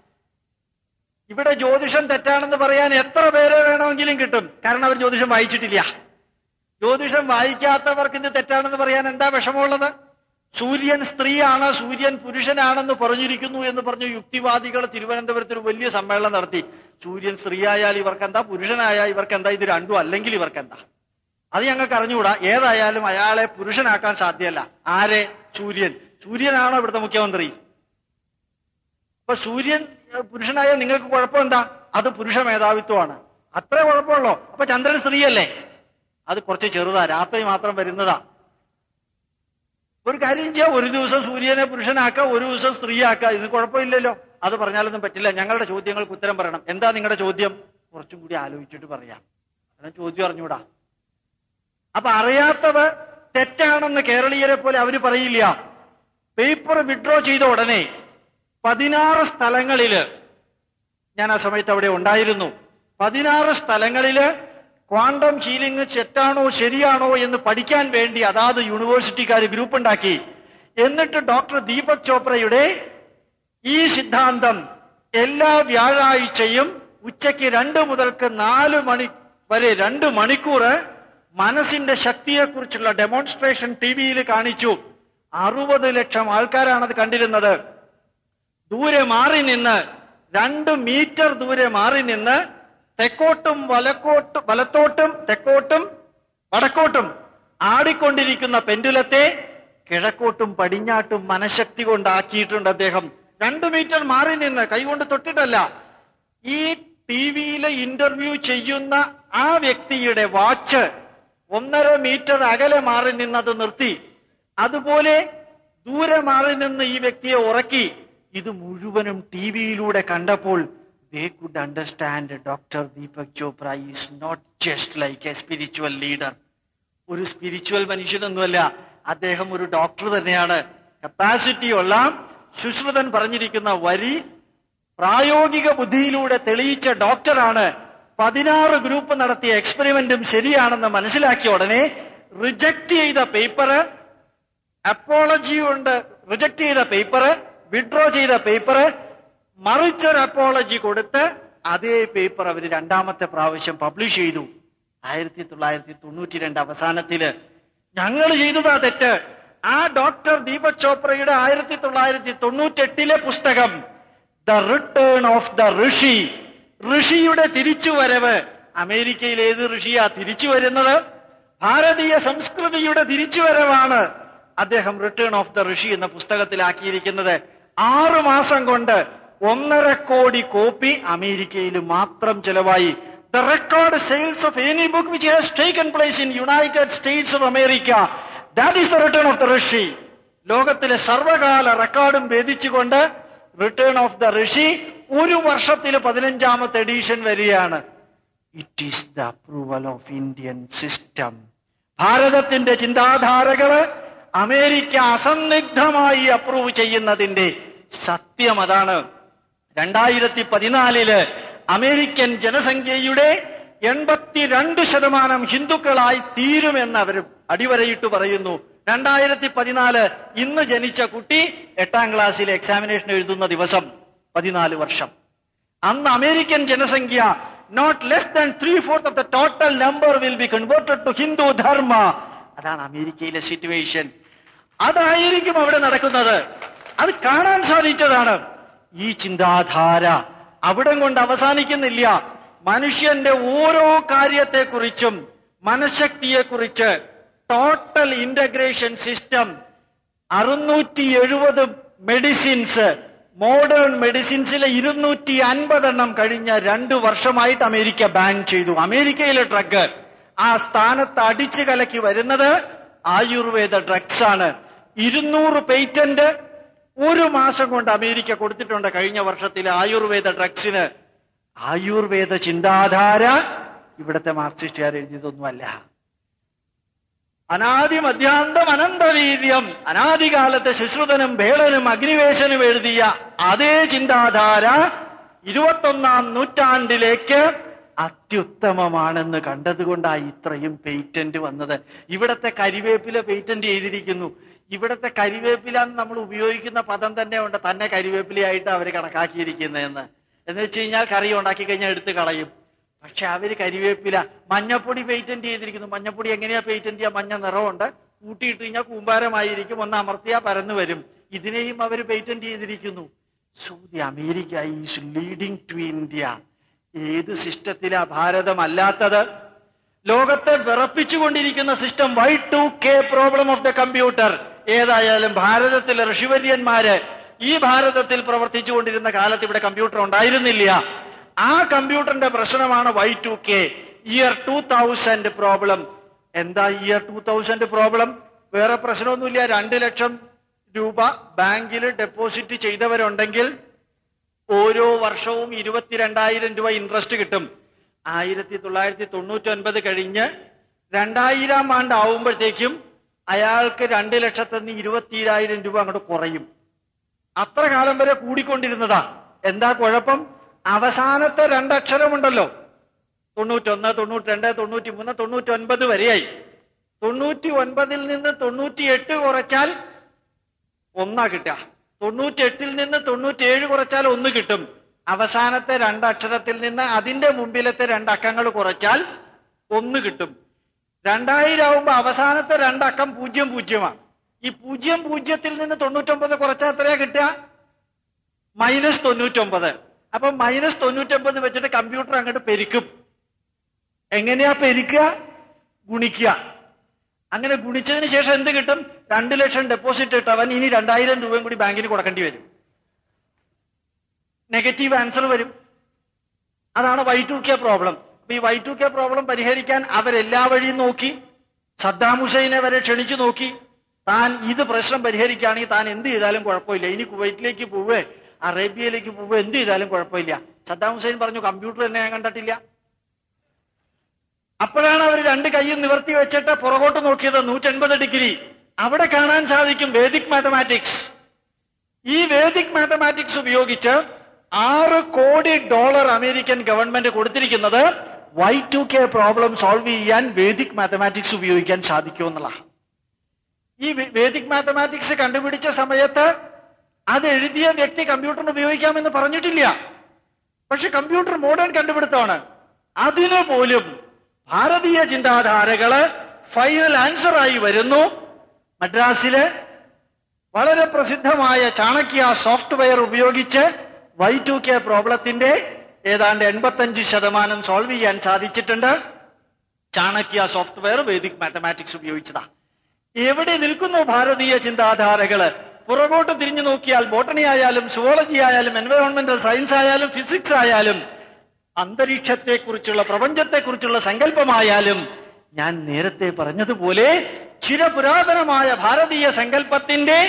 ഇവിടെ ജ്യോതിഷം തെറ്റാണെന്ന് പറയാൻ എത്ര പേരെ വേണമെങ്കിലും കിട്ടും. കാരണം അവർ ജ്യോതിഷം വായിച്ചിട്ടില്ല. ജ്യോതിഷം വായിക്കാത്തവർക്ക് ഇത് തെറ്റാണെന്ന് പറയാൻ എന്താ വിഷമമുള്ളത്? സൂര്യൻ സ്ത്രീയാണ്, സൂര്യൻ പുരുഷനാണെന്ന് പറഞ്ഞിരിക്കുന്നു എന്ന് പറഞ്ഞു യുക്തിവാദികൾ തിരുവനന്തപുരത്ത് ഒരു വലിയ സമ്മേളനം നടത്തി. സൂര്യൻ സ്ത്രീയായാൽ ഇവർക്കെന്താ, പുരുഷനായാൽ ഇവർക്കെന്താ, ഇത് രണ്ടും അല്ലെങ്കിൽ ഇവർക്കെന്താ? അത് ഞങ്ങൾക്ക് അറിഞ്ഞുകൂടാ. ഏതായാലും അയാളെ പുരുഷനാക്കാൻ സാധ്യമല്ല. ആരെ? സൂര്യൻ. സൂര്യനാണോ ഇവിടുത്തെ മുഖ്യമന്ത്രി? അപ്പൊ സൂര്യൻ പുരുഷനായാൽ നിങ്ങൾക്ക് കുഴപ്പം എന്താ? അത് പുരുഷ മേധാവിത്വമാണ്. അത്രേ കുഴപ്പമുള്ളൂ. അപ്പൊ ചന്ദ്രൻ സ്ത്രീയല്ലേ? അത് കുറച്ച് ചെറുതാ, രാത്രി മാത്രം വരുന്നതാ. ഒരു കാര്യം ചെയ്യാം, ഒരു ദിവസം സൂര്യനെ പുരുഷനാക്കുക, ഒരു ദിവസം സ്ത്രീയാക്കുക. ഇത് കുഴപ്പമില്ലല്ലോ. അത് പറഞ്ഞാലൊന്നും പറ്റില്ല. ഞങ്ങളുടെ ചോദ്യങ്ങൾക്ക് ഉത്തരം പറയണം. എന്താ നിങ്ങളുടെ ചോദ്യം? കുറച്ചും കൂടി ആലോചിച്ചിട്ട് പറയാം. അങ്ങനെ ചോദ്യം അറിഞ്ഞൂടാ. അപ്പൊ അറിയാത്തത് തെറ്റാണെന്ന് കേരളീയരെ പോലെ അവര് പറയില്ല. പേപ്പർ വിഡ്രോ ചെയ്ത ഉടനെ 16 സ്ഥലങ്ങളില്, ഞാൻ ആ സമയത്ത് അവിടെ ഉണ്ടായിരുന്നു, 16 സ്ഥലങ്ങളില് ക്വാണ്ടം ഹീലിംഗ് തെറ്റാണോ ശരിയാണോ എന്ന് പഠിക്കാൻ വേണ്ടി അതാത് യൂണിവേഴ്സിറ്റിക്കാർ ഗ്രൂപ്പ് ഉണ്ടാക്കി. എന്നിട്ട് ഡോക്ടർ ദീപക് ചോപ്രയുടെ ഈ സിദ്ധാന്തം എല്ലാ വ്യാഴാഴ്ചയും ഉച്ചയ്ക്ക് 2 മുതൽക്ക് 4 മണി വരെ 2 മണിക്കൂർ മനസ്സിന്റെ ശക്തിയെക്കുറിച്ചുള്ള ഡെമോൺസ്ട്രേഷൻ ടിവിയിൽ കാണിച്ചു. 60 ലക്ഷം ആൾക്കാരാണത് കണ്ടിരുന്നത്. ദൂരെ മാറി നിന്ന്, 2 മീറ്റർ ദൂരെ മാറി നിന്ന് തെക്കോട്ടും വലത്തോട്ടും തെക്കോട്ടും വടക്കോട്ടും ആടിക്കൊണ്ടിരിക്കുന്ന പെൻഡുലത്തെ കിഴക്കോട്ടും പടിഞ്ഞാട്ടും മനഃശക്തി കൊണ്ടാക്കിയിട്ടുണ്ട് അദ്ദേഹം. 2 മീറ്റർ മാറി നിന്ന്, കൈകൊണ്ട് തൊട്ടിട്ടല്ല. ഈ ടിവിയിലെ ഇന്റർവ്യൂ ചെയ്യുന്ന ആ വ്യക്തിയുടെ വാച്ച് 1.5 മീറ്റർ അകലെ മാറി നിന്നത് നിർത്തി. അതുപോലെ ദൂരെ മാറി നിന്ന് ഈ വ്യക്തിയെ ഉറക്കി. ഇത് മുഴുവനും ടിവിയിലൂടെ കണ്ടപ്പോൾ they could understand Dr. Deepak Chopra is not just like a spiritual leader. ഒരു സ്പിരിച്വൽ മനുഷ്യനൊന്നുമല്ല, അദ്ദേഹം ഒരു ഡോക്ടർ തന്നെയാണ്. കപ്പാസിറ്റിയുള്ള സുശ്രുതൻ പറഞ്ഞിരിക്കുന്ന വരി പ്രായോഗിക ബുദ്ധിയിലൂടെ തെളിയിച്ച ഡോക്ടറാണ്. 16 ഗ്രൂപ്പ് നടത്തിയ എക്സ്പെരിമെന്റും ശരിയാണെന്ന് മനസ്സിലാക്കിയ ഉടനെ റിജക്ട് ചെയ്ത പേപ്പർ, അപ്പോളജി കൊണ്ട് റിജക്ട് ചെയ്ത പേപ്പർ, വിഡ്രോ ചെയ്ത പേപ്പർ, മറിച്ചൊരു അപ്പോളജി കൊടുത്ത് അതേ പേപ്പർ അവർ 2ാമത്തെ പ്രാവശ്യം പബ്ലിഷ് ചെയ്തു. 1992 അവസാനത്തില്. ഞങ്ങൾ ചെയ്തതാ തെറ്റ്. ആ ഡോക്ടർ ദീപക് ചോപ്രയുടെ 1998 പുസ്തകം the return of the Rishi, ഋഷിയുടെ തിരിച്ചുവരവ്. അമേരിക്കയിൽ ഏത് ഋഷിയാ തിരിച്ചു വരുന്നത്? ഭാരതീയ സംസ്കൃതിയുടെ തിരിച്ചുവരവാണ് അദ്ദേഹം റിട്ടേൺ ഓഫ് ദ ഋഷി എന്ന പുസ്തകത്തിലാക്കിയിരിക്കുന്നത്. 6 മാസം കൊണ്ട് 1.5 കോടി കോപ്പി അമേരിക്കയിൽ മാത്രം ചെലവായി. The record sales of any book which has taken place in United States of America, that is the return of the Rishi. ലോകത്തിലെ സർവകാല റെക്കോർഡും ഭേദിച്ചുകൊണ്ട് റിട്ടേൺ ഓഫ് ദ ഋഷി ഒരു വർഷത്തിൽ 15ാമത്തെ എഡിഷൻ വരികയാണ്. It is the approval of Indian system. ഭാരതത്തിന്റെ ചിന്താധാരകള് അമേരിക്ക അസന്നിഗ്ധമായി അപ്രൂവ് ചെയ്യുന്നതിന്റെ സത്യം അതാണ്. 2014 അമേരിക്കൻ ജനസംഖ്യയുടെ 82% ഹിന്ദുക്കളായി തീരുമെന്ന് അവർ അടിവരയിട്ട് പറയുന്നു. 2014 ഇന്ന് ജനിച്ച കുട്ടി 8ാം ക്ലാസ്സിലെ എക്സാമിനേഷൻ എഴുതുന്ന ദിവസം 14 വർഷം. അന്ന് അമേരിക്കൻ ജനസംഖ്യ not less than 3/4 of the total number will be converted to Hindu dharma. അതാണ് അമേരിക്കയിലെ സിറ്റുവേഷൻ. അതായിരിക്കും അവിടെ നടക്കുന്നത്. അത് കാണാൻ സാധിച്ചതാണ്. ഈ ചിന്താധാര അവിടം കൊണ്ട് അവസാനിക്കുന്നില്ല. മനുഷ്യന്റെ ഓരോ കാര്യത്തെക്കുറിച്ചും മനഃശക്തിയെക്കുറിച്ച് total integration system 670 medicines, modern മെഡിസിൻസിലെ 250 കഴിഞ്ഞ 2 വർഷമായിട്ട് അമേരിക്ക ബാൻ ചെയ്തു. അമേരിക്കയിലെ ഡ്രഗ് ആ സ്ഥാനത്ത് അടിച്ചു കലക്കി വരുന്നത് ആയുർവേദ ഡ്രഗ്സ് ആണ്. 200 പേറ്റന്റ് 1 മാസം കൊണ്ട് അമേരിക്ക കൊടുത്തിട്ടുണ്ട് കഴിഞ്ഞ വർഷത്തിലെ ആയുർവേദ ഡ്രഗ്സിന്. ആയുർവേദ ചിന്താധാര ഇവിടുത്തെ മാർക്സിസ്റ്റുകാർ എഴുതിയതൊന്നുമല്ല. അനാദി മധ്യാന്തം അനന്തവീര്യം, അനാദികാലത്തെ ശുശ്രുതനും ഭേളനും അഗ്നിവേശനും എഴുതിയ അതേ ചിന്താധാര 21ാം നൂറ്റാണ്ടിലേക്ക് അത്യുത്തമമാണെന്ന് കണ്ടതുകൊണ്ടാണ് ഇത്രയും പേറ്റന്റ് വന്നത്. ഇവിടത്തെ കരിവേപ്പില പേറ്റന്റ് ചെയ്തിരിക്കുന്നു. ഇവിടത്തെ കരിവേപ്പില നമ്മൾ ഉപയോഗിക്കുന്ന പദം തന്നെ ഉണ്ട്, തന്നെ കരിവേപ്പിലയായിട്ട് അവർ കണക്കാക്കിയിരിക്കുന്നതെന്ന്. എന്ന് വെച്ച് കഴിഞ്ഞാൽ കറി ഉണ്ടാക്കി കഴിഞ്ഞാൽ എടുത്ത് കളയും. പക്ഷെ അവര് കരിവേപ്പില, മഞ്ഞപ്പൊടി പേറ്റന്റ് ചെയ്തിരിക്കുന്നു. മഞ്ഞപ്പൊടി എങ്ങനെയാ പേറ്റന്റ് ചെയ്യാ? മഞ്ഞ നിറമുണ്ട്, കൂട്ടിയിട്ട് കഴിഞ്ഞാൽ കൂമ്പാരമായിരിക്കും, ഒന്ന് അമർത്തിയാ പരന്നു വരും. ഇതിനെയും അവർ പേറ്റന്റ് ചെയ്തിരിക്കുന്നു. So the America is leading to India. ഏത് സിസ്റ്റത്തിലാ ഭാരതമല്ലാത്തത്? ലോകത്തെ വിറപ്പിച്ചുകൊണ്ടിരിക്കുന്ന system Y2K problem of the computer. ഏതായാലും ഭാരതത്തിലെ ഋഷിവര്യന്മാര് ഈ ഭാരതത്തിൽ പ്രവർത്തിച്ചുകൊണ്ടിരുന്ന കാലത്ത് ഇവിടെ കമ്പ്യൂട്ടർ ഉണ്ടായിരുന്നില്ല. ആ കമ്പ്യൂട്ടറിന്റെ പ്രശ്നമാണ് Y2K, ഇയർ 2000 പ്രോബ്ലം. എന്താ ഇയർ 2000 പ്രോബ്ലം? വേറെ പ്രശ്നമൊന്നുമില്ല. 2 ലക്ഷം രൂപ ബാങ്കിൽ ഡെപ്പോസിറ്റ് ചെയ്തവരുണ്ടെങ്കിൽ ഓരോ വർഷവും 22,000 രൂപ ഇൻട്രസ്റ്റ് കിട്ടും. 1999 കഴിഞ്ഞ് 2000 ആണ്ട് ആവുമ്പോഴത്തേക്കും അയാൾക്ക് 2,20,000 രൂപ അങ്ങോട്ട് കുറയും. അത്ര കാലം വരെ കൂടിക്കൊണ്ടിരുന്നതാ. എന്താ കുഴപ്പം? അവസാനത്തെ 2 അക്ഷരമുണ്ടല്ലോ, 91, 92, 93, 99 വരെയായി. 99 നിന്ന് 98 കുറച്ചാൽ 1 കിട്ടുക. 98 നിന്ന് 97 കുറച്ചാൽ 1 കിട്ടും. അവസാനത്തെ 2 അക്ഷരത്തിൽ നിന്ന് അതിന്റെ മുമ്പിലത്തെ 2 അക്കങ്ങൾ കുറച്ചാൽ 1 കിട്ടും. 2000 ആവുമ്പോ അവസാനത്തെ 2 അക്കം 00 ഈ 00 നിന്ന് 99 കുറച്ചാൽ എത്രയാ കിട്ടുക? -99. അപ്പൊ -99 വെച്ചിട്ട് കമ്പ്യൂട്ടർ അങ്ങോട്ട് പെരുക്കും. എങ്ങനെയാ പെരുക്കുക? ഗുണിക്കുക. അങ്ങനെ ഗുണിച്ചതിന് ശേഷം എന്ത് കിട്ടും? 2 ലക്ഷം ഡെപ്പോസിറ്റ് ഇട്ടവൻ ഇനി 2000 രൂപയും കൂടി ബാങ്കിന് കൊടുക്കേണ്ടി വരും. നെഗറ്റീവ് ആൻസർ വരും. അതാണ് Y2K പ്രോബ്ലം. അപ്പൊ ഈ Y2K പ്രോബ്ലം പരിഹരിക്കാൻ അവരെല്ലാ വഴിയും നോക്കി. സദ്ദാം ഹുസൈനെ വരെ ക്ഷണിച്ചു നോക്കി. താൻ ഇത് പ്രശ്നം പരിഹരിക്കുകയാണെങ്കിൽ താൻ എന്ത് ചെയ്താലും കുഴപ്പമില്ല, ഇനി കുവൈറ്റിലേക്ക് പോവേ അറേബ്യയിലേക്ക് പോവേ എന്ത് ചെയ്താലും കുഴപ്പമില്ല. സദ്ദാം ഹുസൈൻ പറഞ്ഞു കമ്പ്യൂട്ടർ തന്നെ ഞാൻ കണ്ടിട്ടില്ല. അപ്പോഴാണ് അവർ 2 കൈയും നിവർത്തി വെച്ചിട്ട് പുറകോട്ട് നോക്കിയത് 180 ഡിഗ്രി. അവിടെ കാണാൻ സാധിക്കും വേദിക് മാത്തമാറ്റിക്സ്. ഈ വേദിക് മാത്തമാറ്റിക്സ് ഉപയോഗിച്ച് $6 കോടി അമേരിക്കൻ ഗവൺമെന്റ് കൊടുത്തിരിക്കുന്നത് Y2K പ്രോബ്ലം സോൾവ് ചെയ്യാൻ വേദിക് മാത്തമാറ്റിക്സ് ഉപയോഗിക്കാൻ സാധിക്കുമെന്നുള്ള. ഈ വേദിക് മാത്തമാറ്റിക്സ് കണ്ടുപിടിച്ച സമയത്ത് അത് എഴുതിയ വ്യക്തി കമ്പ്യൂട്ടറിന് ഉപയോഗിക്കാമെന്ന് പറഞ്ഞിട്ടില്ല. പക്ഷെ കമ്പ്യൂട്ടർ മോഡേൺ കണ്ടുപിടുത്തമാണ്. അതിന് പോലും ഭാരതീയ ചിന്താധാരകള് ഫൈനൽ ആൻസറായി വരുന്നു. മദ്രാസില് വളരെ പ്രസിദ്ധമായ ചാണക്യ സോഫ്റ്റ്വെയർ ഉപയോഗിച്ച് Y2K പ്രോബ്ലത്തിന്റെ ഏതാണ്ട് 85% സോൾവ് ചെയ്യാൻ സാധിച്ചിട്ടുണ്ട്. ചാണക്യ സോഫ്റ്റ്വെയർ വേദിക് മാത്തമാറ്റിക്സ് ഉപയോഗിച്ചതാ. എവിടെ നിൽക്കുന്നു ഭാരതീയ ചിന്താധാരകള്? പുറകോട്ട് തിരിഞ്ഞു നോക്കിയാൽ ബോട്ടണി ആയാലും സുവോളജി ആയാലും എൻവയോൺമെന്റൽ സയൻസ് ആയാലും ഫിസിക്സ് ആയാലും അന്തരീക്ഷത്തെക്കുറിച്ചുള്ള പ്രപഞ്ചത്തെക്കുറിച്ചുള്ള സങ്കല്പമായാലും ഞാൻ നേരത്തെ പറഞ്ഞതുപോലെ ചിരപുരാതനമായ ഭാരതീയ സങ്കല്പത്തിന്റെ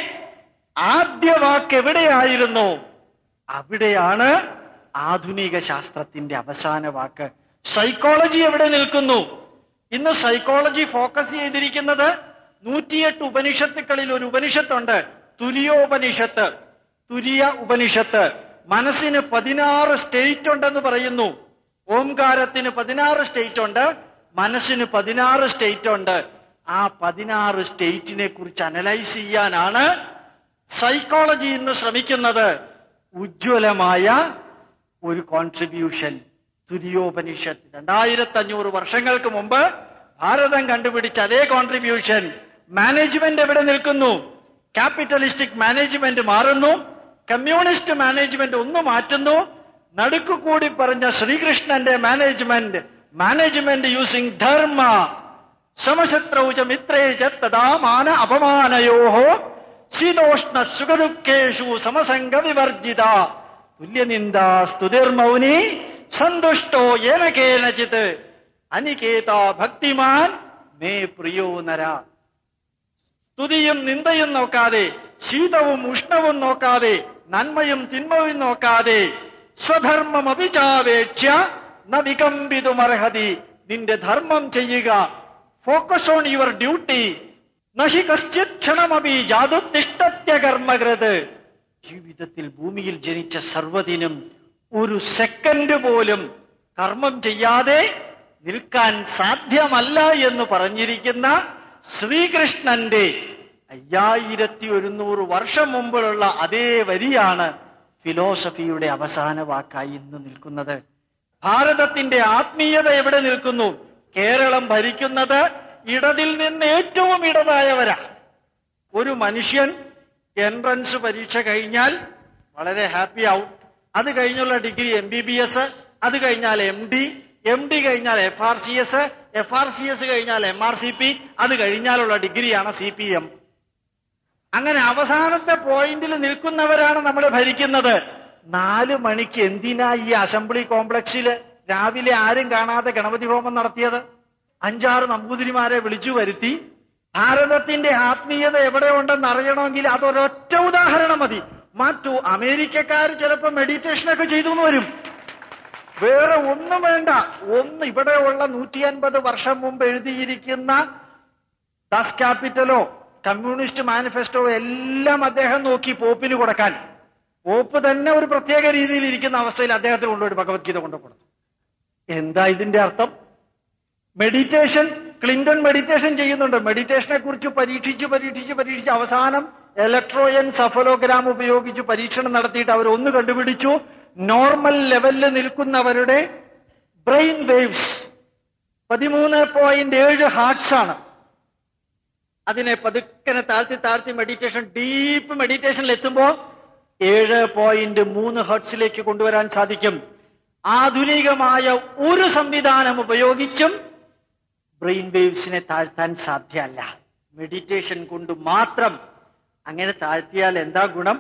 ആദ്യ വാക്ക് എവിടെയായിരുന്നു? അവിടെയാണ് ആധുനിക ശാസ്ത്രത്തിന്റെ അവസാന വാക്ക്. സൈക്കോളജി എവിടെ നിൽക്കുന്നു? ഇന്ന് സൈക്കോളജി ഫോക്കസ് ചെയ്തിരിക്കുന്നത് 108 ഉപനിഷത്തുക്കളിൽ ഒരു ഉപനിഷത്തുണ്ട്, തുര്യോപനിഷത്ത്. തുര്യ ഉപനിഷത്ത്. മനസ്സിന് 16 സ്റ്റേറ്റ് ഉണ്ടെന്ന് പറയുന്നു. ഓംകാരത്തിന് 16 സ്റ്റേറ്റ് ഉണ്ട്, മനസ്സിന് 16 സ്റ്റേറ്റ് ഉണ്ട്. ആ 16 സ്റ്റേറ്റിനെ കുറിച്ച് അനലൈസ് ചെയ്യാനാണ് സൈക്കോളജി ഇന്ന് ശ്രമിക്കുന്നത്. ഉജ്ജ്വലമായ ഒരു കോൺട്രിബ്യൂഷൻ തുര്യോപനിഷത്ത്. 2500 വർഷങ്ങൾക്ക് മുമ്പ് ഭാരതം കണ്ടുപിടിച്ച അതേ കോൺട്രിബ്യൂഷൻ. മാനേജ്മെന്റ് എവിടെ നിൽക്കുന്നു? ക്യാപിറ്റലിസ്റ്റിക് മാനേജ്മെന്റ് മാറുന്നു, കമ്മ്യൂണിസ്റ്റ് മാനേജ്മെന്റ് ഒന്ന് മാറ്റുന്നു. നടുക്കുകൂടി പറഞ്ഞ ശ്രീകൃഷ്ണന്റെ മാനേജ്മെന്റ് യൂസിംഗ് ധർമ്മ സമശത്രൗച മിത്രേച തഥാ മാന അപമാനയോഹോ ശീതോഷ്ണ സുഖദുഃഖേഷു സമസംഗ വിവർജിത തുല്യനിന്ദാ സ്തുതിർമൗനി സന്തുഷ്ടോ യേന കേനചിത് അനികേത ഭക്തിമാൻ മേ പ്രിയോ നര. സ്തുതിയും നിന്ദയും നോക്കാതെ, ശീതവും ഉഷ്ണവും നോക്കാതെ, നന്മയും തിന്മയും നോക്കാതെ, സ്വധർമ്മം അഭിചാവേക്ഷ്യ ന വികമ്പിതുമർഹതി. നിന്റെ ധർമ്മം ചെയ്യുക. Focus on your duty. നഹി കശ്ചിത് ക്ഷണമപി ജാതുത്തിഷ്ഠത്യ കർമ്മകൃത്. ജീവിതത്തിൽ ഭൂമിയിൽ ജനിച്ച സർവ്വതിനും ഒരു സെക്കൻഡ് പോലും കർമ്മം ചെയ്യാതെ നിൽക്കാൻ സാധ്യമല്ല എന്ന് പറഞ്ഞിരിക്കുന്ന ശ്രീകൃഷ്ണന്റെ 5100 വർഷം മുമ്പുള്ള അതേ വരിയാണ് ഫിലോസഫിയുടെ അവസാന വാക്കായി ഇന്ന് നിൽക്കുന്നത്. ഭാരതത്തിന്റെ ആത്മീയത എവിടെ നിൽക്കുന്നു? കേരളം ഭരിക്കുന്നത് ഇടതിൽ നിന്ന് ഏറ്റവും ഇടതായവരാ. ഒരു മനുഷ്യൻ എൻട്രൻസ് പരീക്ഷ കഴിഞ്ഞാൽ വളരെ ഹാപ്പി ആവും. അത് കഴിഞ്ഞുള്ള ഡിഗ്രി MBBS, അത് കഴിഞ്ഞാൽ MD കഴിഞ്ഞാൽ FRCS കഴിഞ്ഞാൽ MRCP, അത് കഴിഞ്ഞാലുള്ള ഡിഗ്രിയാണ് CPM. അങ്ങനെ അവസാനത്തെ പോയിന്റിൽ നിൽക്കുന്നവരാണ് നമ്മൾ ഭരിക്കുന്നത്. 4 മണിക്ക് എന്തിനാ ഈ അസംബ്ലി കോംപ്ലക്സില് രാവിലെ ആരും കാണാതെ ഗണപതി ഹോമം നടത്തിയത്? 5-6 നമ്പൂതിരിമാരെ വിളിച്ചു വരുത്തി. ഭാരതത്തിന്റെ ആത്മീയത എവിടെ ഉണ്ടെന്ന് അറിയണമെങ്കിൽ അതൊരൊറ്റ ഉദാഹരണം മതി. മറ്റു അമേരിക്കക്കാർ ചിലപ്പോൾ മെഡിറ്റേഷനൊക്കെ ചെയ്തു വരും. വേറെ ഒന്നും വേണ്ട. ഇവിടെയുള്ള 150 വർഷം മുമ്പ് എഴുതിയിരിക്കുന്ന ദാസ് ക്യാപിറ്റലോ കമ്മ്യൂണിസ്റ്റ് മാനിഫെസ്റ്റോ എല്ലാം അദ്ദേഹം നോക്കി പോപ്പിന് കൊടുക്കാൻ. പോപ്പ് തന്നെ ഒരു പ്രത്യേക രീതിയിൽ ഇരിക്കുന്ന അവസ്ഥയിൽ അദ്ദേഹത്തിന് കൊണ്ടുപോയി ഭഗവത്ഗീത കൊണ്ടുകൊടുത്തു. എന്താ ഇതിന്റെ അർത്ഥം? മെഡിറ്റേഷൻ, ക്ലിന്റൺ മെഡിറ്റേഷൻ ചെയ്യുന്നുണ്ട്. മെഡിറ്റേഷനെ കുറിച്ച് പരീക്ഷിച്ച് അവസാനം ഇലക്ട്രോഎൻസെഫലോഗ്രാം ഉപയോഗിച്ച് പരീക്ഷണം നടത്തിയിട്ട് അവർ ഒന്ന് കണ്ടുപിടിച്ചു. നോർമൽ ലെവലിൽ നിൽക്കുന്നവരുടെ ബ്രെയിൻ വേവ്സ് 13.7 ഹാർട്സ് ആണ്. അതിനെ പതുക്കനെ താഴ്ത്തി മെഡിറ്റേഷൻ, ഡീപ്പ് മെഡിറ്റേഷനിൽ എത്തുമ്പോ 7.3 ഹെർട്സിലേക്ക് കൊണ്ടുവരാൻ സാധിക്കും. ആധുനികമായ ഒരു സംവിധാനം ഉപയോഗിച്ചും ബ്രെയിൻ വേവ്സിനെ താഴ്ത്താൻ സാധ്യമല്ല. മെഡിറ്റേഷൻ കൊണ്ട് മാത്രം. അങ്ങനെ താഴ്ത്തിയാൽ എന്താ ഗുണം?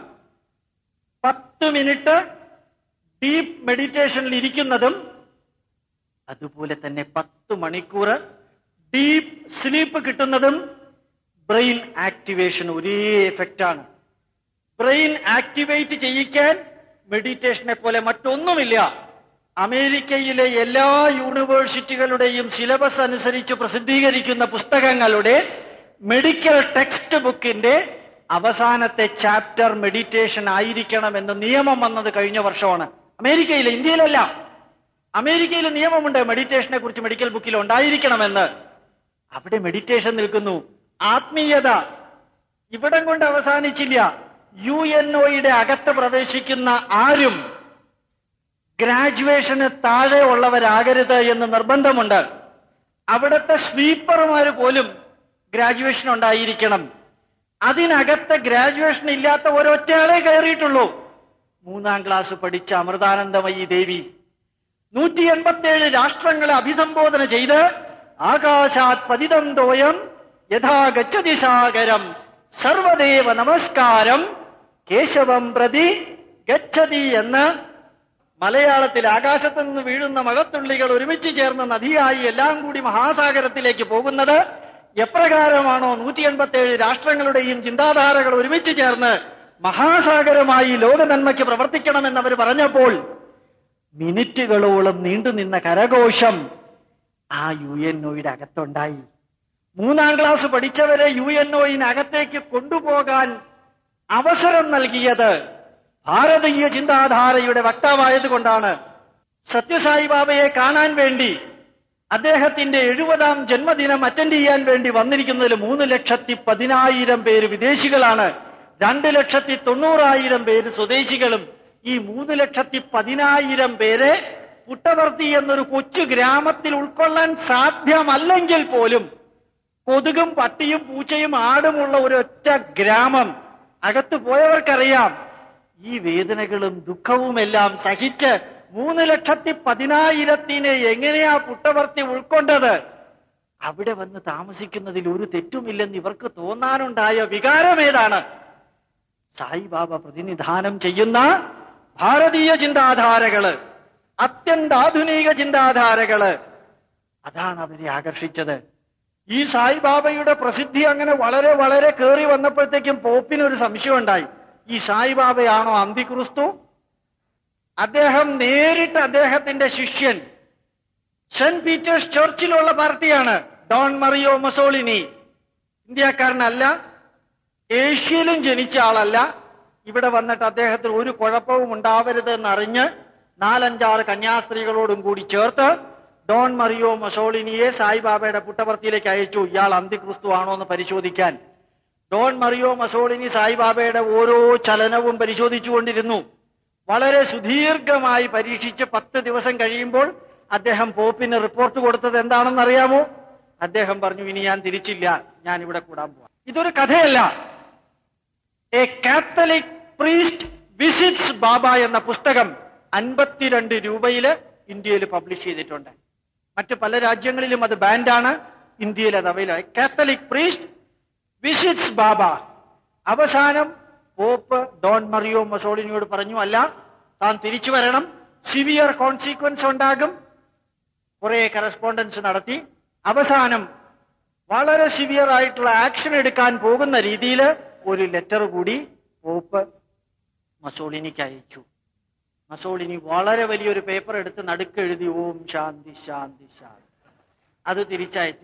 10 മിനിറ്റ് ഡീപ്പ് മെഡിറ്റേഷനിൽ ഇരിക്കുന്നതും അതുപോലെ തന്നെ 10 മണിക്കൂർ ഡീപ്പ് സ്ലീപ്പ് കിട്ടുന്നതും ബ്രെയിൻ ആക്ടിവേഷൻ ഒരേ എഫക്റ്റാണ്. ബ്രെയിൻ ആക്ടിവേറ്റ് ചെയ്യിക്കാൻ മെഡിറ്റേഷനെ പോലെ മറ്റൊന്നുമില്ല. അമേരിക്കയിലെ എല്ലാ യൂണിവേഴ്സിറ്റികളുടെയും സിലബസ് അനുസരിച്ച് പ്രസിദ്ധീകരിക്കുന്ന പുസ്തകങ്ങളുടെ മെഡിക്കൽ ടെക്സ്റ്റ് ബുക്കിന്റെ അവസാനത്തെ ചാപ്റ്റർ മെഡിറ്റേഷൻ ആയിരിക്കണമെന്ന് നിയമം വന്നത് കഴിഞ്ഞ വർഷമാണ്. അമേരിക്കയിൽ, ഇന്ത്യയിലല്ല. അമേരിക്കയിൽ നിയമമുണ്ട് മെഡിറ്റേഷനെ കുറിച്ച് മെഡിക്കൽ ബുക്കിൽ ഉണ്ടായിരിക്കണമെന്ന്. അവിടെ മെഡിറ്റേഷൻ നിൽക്കുന്നു. ആത്മീയത ഇവിടം കൊണ്ട് അവസാനിച്ചില്ല. UNOയുടെ അകത്ത് പ്രവേശിക്കുന്ന ആരും ഗ്രാജുവേഷന് താഴെ ഉള്ളവരാകരുത് എന്ന് നിർബന്ധമുണ്ട്. അവിടുത്തെ സ്വീപ്പർമാര് പോലും ഗ്രാജുവേഷൻ ഉണ്ടായിരിക്കണം. അതിനകത്ത് ഗ്രാജുവേഷൻ ഇല്ലാത്ത ഒരൊറ്റയാളെ കയറിയിട്ടുള്ളൂ. 3ാം ക്ലാസ് പഠിച്ച അമൃതാനന്ദമയി ദേവി 187 രാഷ്ട്രങ്ങളെ അഭിസംബോധന ചെയ്ത് ആകാശാത് പതിതം തോയം യഥാ ഗച്ഛതി സാഗരം സർവദേവ നമസ്കാരം കേശവം പ്രതി ഗച്ഛതി എന്ന് മലയാളത്തിൽ ആകാശത്തു നിന്ന് വീഴുന്ന മഴത്തുള്ളികൾ ഒരുമിച്ച് ചേർന്ന നദിയായി എല്ലാം കൂടി മഹാസാഗരത്തിലേക്ക് പോകുന്നത് എപ്രകാരമാണോ 187 രാഷ്ട്രങ്ങളുടെയും ചിന്താധാരകൾ ഒരുമിച്ച് ചേർന്ന് മഹാസാഗരമായി ലോക നന്മയ്ക്ക് പ്രവർത്തിക്കണമെന്നവർ പറഞ്ഞപ്പോൾ മിനിറ്റുകളോളം നീണ്ടുനിന്ന കരഘോഷം ആ UNOയുടെ അകത്തുണ്ടായി. 3ാം ക്ലാസ് പഠിച്ചവരെ UNOയിനകത്തേക്ക് കൊണ്ടുപോകാൻ അവസരം നൽകിയത് ഭാരതീയ ചിന്താധാരയുടെ വക്താവായതുകൊണ്ടാണ്. സത്യസായി ബാബയെ കാണാൻ വേണ്ടി അദ്ദേഹത്തിന്റെ 70ാം ജന്മദിനം അറ്റൻഡ് ചെയ്യാൻ വേണ്ടി വന്നിരിക്കുന്നതിൽ 3,10,000 പേര് വിദേശികളാണ്. 2,90,000 പേര് സ്വദേശികളും. ഈ 3,10,000 പേരെ പുട്ടപർത്തി എന്നൊരു കൊച്ചു ഗ്രാമത്തിൽ ഉൾക്കൊള്ളാൻ സാധ്യമല്ലെങ്കിൽ പോലും കൊതുകും പട്ടിയും പൂച്ചയും ആടുമുള്ള ഒരൊറ്റ ഗ്രാമം അകത്ത് പോയവർക്കറിയാം. ഈ വേദനകളും ദുഃഖവുമെല്ലാം സഹിച്ച് 3,10,000 എങ്ങനെയാ പുട്ടപർത്തി ഉൾക്കൊണ്ടത്? അവിടെ വന്ന് താമസിക്കുന്നതിൽ ഒരു തെറ്റുമില്ലെന്ന് ഇവർക്ക് തോന്നാനുണ്ടായ വികാരമേതാണ്? സായിബാബ പ്രതിനിധാനം ചെയ്യുന്ന ഭാരതീയ ചിന്താധാരകള്, അത്യന്താധുനിക ചിന്താധാരകള്, അതാണ് അവരെ ആകർഷിച്ചത്. ഈ സായിബാബയുടെ പ്രസിദ്ധി അങ്ങനെ വളരെ വളരെ കയറി വന്നപ്പോഴത്തേക്കും പോപ്പിനൊരു സംശയം ഉണ്ടായി. ഈ സായിബാബയാണോ അന്തിക്രിസ്തു? അദ്ദേഹം നേരിട്ട് അദ്ദേഹത്തിന്റെ ശിഷ്യൻ സെന്റ് പീറ്റേഴ്സ് ചർച്ചിലുള്ള പാർട്ടിയാണ് ഡോൺ മറിയോ മസോളിനി. ഇന്ത്യക്കാരനല്ല, ഏഷ്യയിലും ജനിച്ച ആളല്ല. ഇവിടെ വന്നിട്ട് അദ്ദേഹത്തിന് ഒരു കുഴപ്പവും ഉണ്ടാവരുത് എന്നറിഞ്ഞ് 4-5 കന്യാസ്ത്രീകളോടും കൂടി ചേർത്ത് ഡോൺ മറിയോ മൊസോളിനിയെ സായിബാബയുടെ പുട്ടപർത്തിയിലേക്ക് അയച്ചു, ഇയാൾ അന്തിക്രിസ്തു ആണോ എന്ന് പരിശോധിക്കാൻ. ഡോൺ മറിയോ മൊസോളിനി സായിബാബയുടെ ഓരോ ചലനവും പരിശോധിച്ചുകൊണ്ടിരുന്നു. വളരെ സുദീർഘമായി പരീക്ഷിച്ച് 10 ദിവസം കഴിയുമ്പോൾ അദ്ദേഹം പോപ്പിന് റിപ്പോർട്ട് കൊടുത്തത് എന്താണെന്നറിയാമോ? അദ്ദേഹം പറഞ്ഞു, ഇനി ഞാൻ തിരിച്ചില്ല, ഞാൻ ഇവിടെ കൂടാൻ പോവാം. ഇതൊരു കഥയല്ല. A catholic priest visits Baba എന്ന പുസ്തകം 52 രൂപയില് ഇന്ത്യയിൽ പബ്ലിഷ് ചെയ്തിട്ടുണ്ട്. മറ്റ് പല രാജ്യങ്ങളിലും അത് ബാൻഡാണ്, ഇന്ത്യയിൽ അത് available. Catholic priest visits Baba. അവസാനം പോപ്പ് ഡോൺ മറിയോ മൊസോളിനിയോട് പറഞ്ഞു, അല്ല, താൻ തിരിച്ചു വരണം, സിവിയർ കോൺസിക്വൻസ് ഉണ്ടാകും. കുറെ കറസ്പോണ്ടൻസ് നടത്തി അവസാനം വളരെ സിവിയർ ആയിട്ടുള്ള ആക്ഷൻ എടുക്കാൻ പോകുന്ന രീതിയിൽ ഒരു ലെറ്റർ കൂടി പോപ്പ് മൊസോളിനിക്ക് അയച്ചു. മൊസോളിനി വളരെ വലിയൊരു പേപ്പർ എടുത്ത് നടുക്കെഴുതി, ഓം ശാന്തി ശാന്തി ശാന്തി, അത് തിരിച്ചയച്ചു.